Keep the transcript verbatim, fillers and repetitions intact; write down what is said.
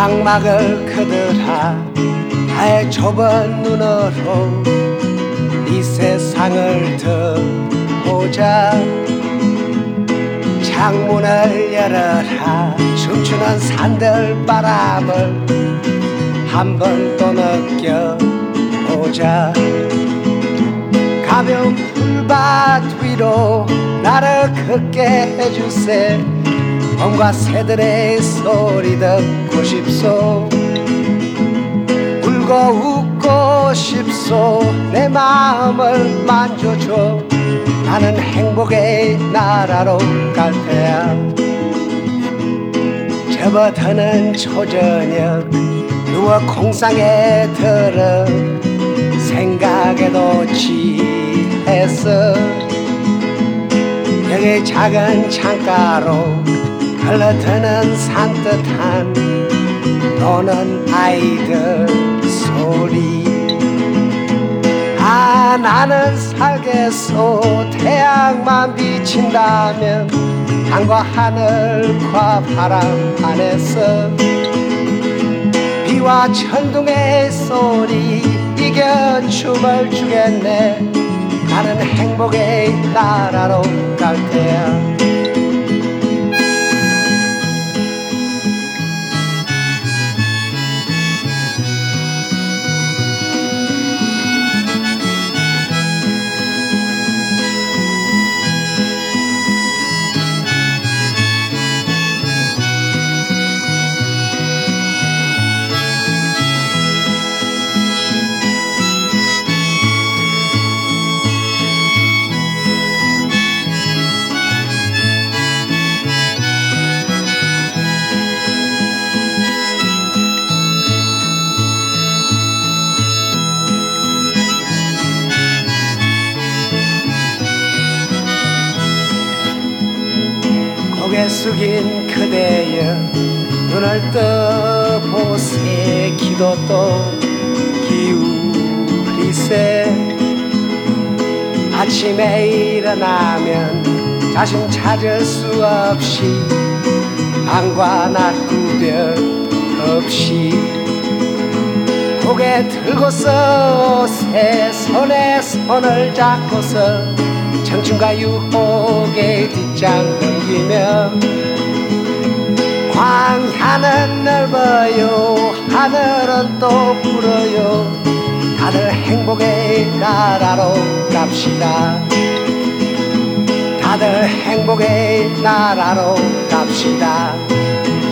장막을 그들아 나의 좁은 눈으로 이 세상을 들보자. 창문을 열어라 춤추는 산들바람을 한 번 또 느껴보자. 가벼운 풀밭 위로 나를 걷게 해주세. 봄과 새들의 소리 듣고 싶소. 울고 웃고 싶소. 내 마음을 만져줘. 나는 행복의 나라로 갈 테야. 접어드는 초저녁 누워 공상에 들어 생각에도 취했어. 여기 작은 창가로 흘러드는 산뜻한 노는 아이들 소리. 아 나는 살겠소. 태양만 비친다면 땅과 하늘과 바람 안에서 비와 천둥의 소리 이겨 춤을 추겠네. 나는 행복의 나라로 갈 테야. 고개 숙인 그대여 눈을 떠보세. 기도 또 기울이세. 아침에 일어나면 자신 찾을 수 없이 밤과 낮 구별 없이 고개 들고서 새 손에 손을 잡고서 청춘과 유혹의 뒷장 넘기며 광야는 넓어요 하늘은 또 푸르요. 다들 행복의 나라로 갑시다. 다들 행복의 나라로 갑시다.